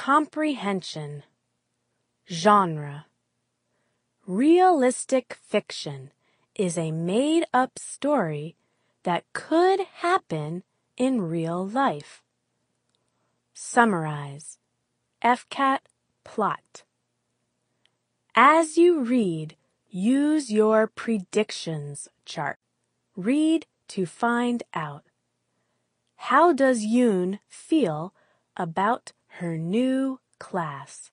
Comprehension. Genre. Realistic fiction is a made-up story that could happen in real life. Summarize. FCAT plot. As you read, use your predictions chart. Read to find out. How does Yoon feel about her new class?